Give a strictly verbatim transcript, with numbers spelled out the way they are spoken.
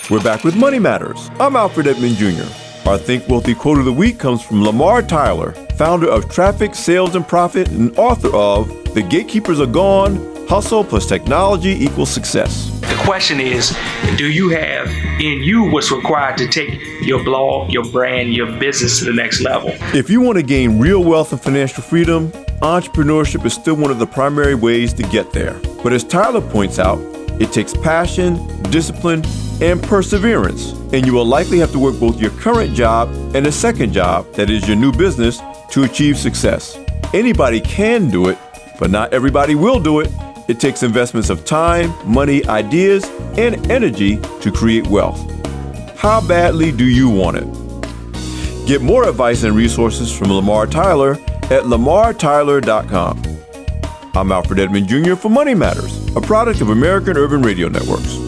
We're back with Money Matters. I'm Alfred Edmond Junior Our Think Wealthy quote of the week comes from Lamar Tyler, founder of Traffic, Sales, and Profit and author of The Gatekeepers Are Gone, Hustle plus Technology Equals Success. The question is, do you have in you what's required to take your blog, your brand, your business to the next level? If you want to gain real wealth and financial freedom, entrepreneurship is still one of the primary ways to get there. But as Tyler points out, it takes passion, discipline, and perseverance, and you will likely have to work both your current job and a second job, that is your new business, to achieve success. Anybody can do it, but not everybody will do it. It takes investments of time, money, ideas, and energy to create wealth. How badly do you want it? Get more advice and resources from Lamar Tyler at lamar tyler dot com. I'm Alfred Edmond Junior for Money Matters, a product of American Urban Radio Networks.